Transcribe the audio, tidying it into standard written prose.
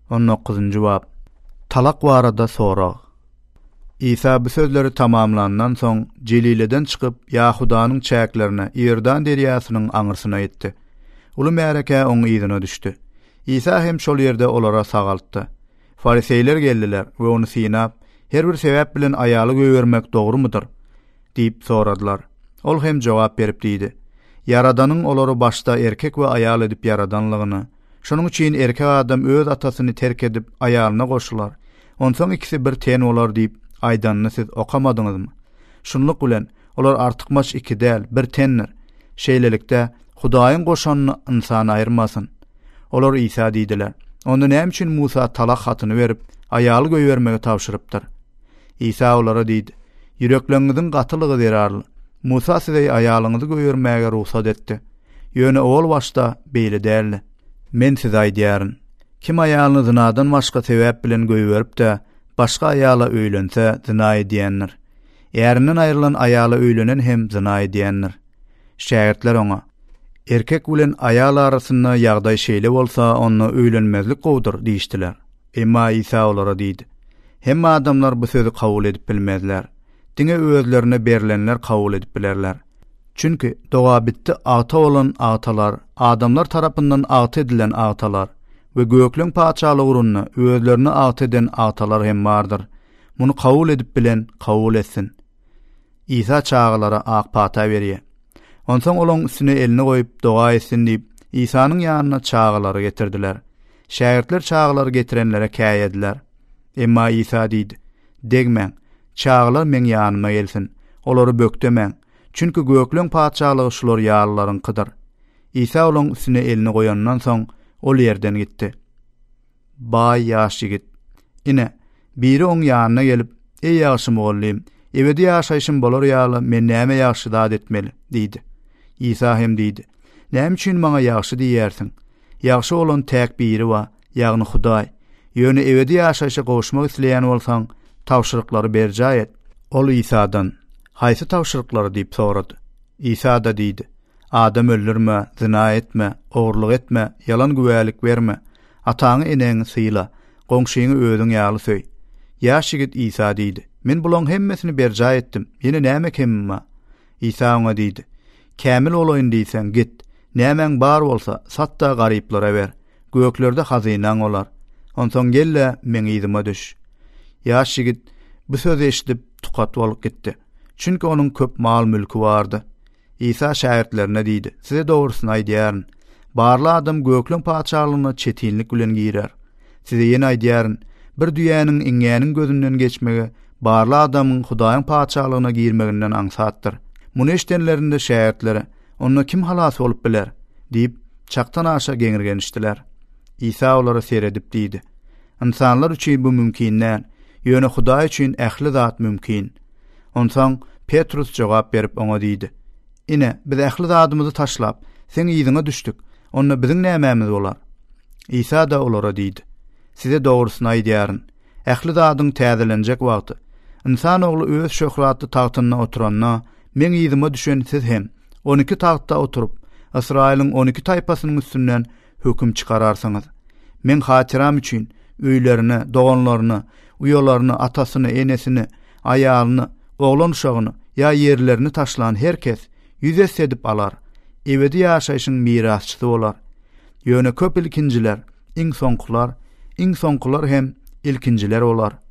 19-njy bab. Talak barada sorag. İsa bu sözleri tamamlandan soň Jelileden çykyp Ýahudanyň çäklerine Ýordan derýasynyň aňyrsyna ýetdi. Uly märeke oň ýzyna düşdi. İsa hem şol ýerde olara sagaltdy. Fariseýler geldiler we onu synap, her bir sebäp bilen aýaly göýermek dogry diýip soradylar. Ol hem jogap berip diýdi: Yaradanyň olary başda erkek we aýal edip yaradanlygyny, şonuň üçin erkek adam öz atasyny terk edip aýalyna goşular. Onsoň ikisi bir ten bolar diýip aýdanny siz okamadyňyzmy? Şunluk bilen olar artykmaç iki däl, bir tenler. Şeýlelikde Hudaýyň goşanyny insan aýyrmasyn. Olar İsa diýdiler: Onda näme üçin Musa talak hatyny berip aýaly göýermegi tapşyrypdyr? İsa olara diýdi: Yürekleriniziň gatylygy derarly. Musa size aýalyňyzy göýermäge ruhsat etdi. Ýöne ol başda beýle däldi. Men size aýdýaryn: kim aýalyny zynadan başga sebäp bilen göýerip de başga aýala öýlense zyna edýändir. Ärinden aýrylan aýala öýlenen hem zyna edýändir. Şähertler oňa: erkek bilen aýal arasynda ýagdaý şeýle bolsa onu öýlenmezlik gowdur diýişdiler. Emma İsa olara diýdi: hemme adamlar bu sözü kabul edip bilmezler. Diňe özlerine berilenler kabul edip bilerler. Çünki doğa bitti ata olan atalar, adamlar tarapyndan ata edilen atalar we gökleň paçalygy urunna özlerini ata eden atalar hem bardyr. Muny kabul edip bilen kabul etsin. İsa çağalara ak pata berýär. Onsoň olaň üstüne elini goýup doga etsin diýip İsa'nın ýanyna çağalary getirdiler. Şähertler çağalary getirenlere käýediler. Emma İsa diýdi: degmeň, çağalar men ýanyma gelsin. Olary bökdemeň. Çünki gökleň paçalygy şular ýarlaryňkydyr. İsa olaň üstüne elini goýandan soň ol ýerden gitdi. Baý ýaş ýigit. Ine biri oň ýanyna gelip: "Ey ýaşy mugallym, ebedi ýaşaýşym bolar ýaly men näme ýaşy dad etmeli?" diýdi. İsa hem diýdi: "Näme üçin maňa ýaşy diýersiň? Ýaşy olan täk biri wa, ýagny Hudaý. Ýöne ebedi ýaşaýşa goşmak isleýän bolsaň, tawşyryklary berjä et." Ol İsa'dan: "Haýsy tawşyryklary?" diýip sorady. İsa da diýdi: "Adam öldürme, zina etme, ogurlyk etme, yalan güwälik berme, ataňy eneňi syla, goňşyňy özüň ýaly söý." Ýaş ýigit İsa diýdi: "Men bulan hemmesini berjä etdim. Ýene näme kemma?" İsa oňa diýdi: "Kämil olaýyn diýsen git. Nämeň bar bolsa satda garyplara ber. Göklerde hazynaň olar. Onsoň gelle meň ýzyma düş." Ýaş ýigit bu sözi eşidip tukat bolup gitdi. Çünki onun köp mal mülkü bardy. İsa şähertlerine diýdi: "Size dogrusyny aýdýaryn. Barly adam gökleň paçalygyna çetinlik bilen girer. Size ýene aýdýaryn, bir düýäniň iňňäniň gözünden geçmegi barly adamyň Hudaýyň paçalygyna girmeginden aňsatdyr." Muny eşitenlerinde şähertlere: "Onda kim halas bolup biler?" diýip çaktan aşa geňirgenişdiler. İsa olara seredip diýdi: "İnsanlar üçin bu mümkin näl, ýöne Hudaý üçin ähli zat mümkin." Onsoň Petrus jogap berip oňa diýdi: "Ine biz ähli zadymyzy taşlap seň ýyzyňa düşdük. Onda biziň nämämiz bolar?" İsa da olara diýdi: "Size dogrusyny aýdýaryn. Ähli zadyň täzelenjek wagty. İnsan ogly öz şöhraty tagtyna oturanna men ýyzyma düşen siz hem 12 tagtda oturup Israýlyň 12 taýpasynyň üstünden höküm çykararsyňyz. Men hatyram üçin öýlerini, doganlaryny, uyalaryny, atasyny, enesini, aýalyny, oglan uşagyny ýa ýerlerini taşlan herkes ýüze edip alar. Ebedi ýaşaýşyň mirasçysy bolar. Ýöne köp ilkinjiler, iň soňkular hem ilkinjiler bolar."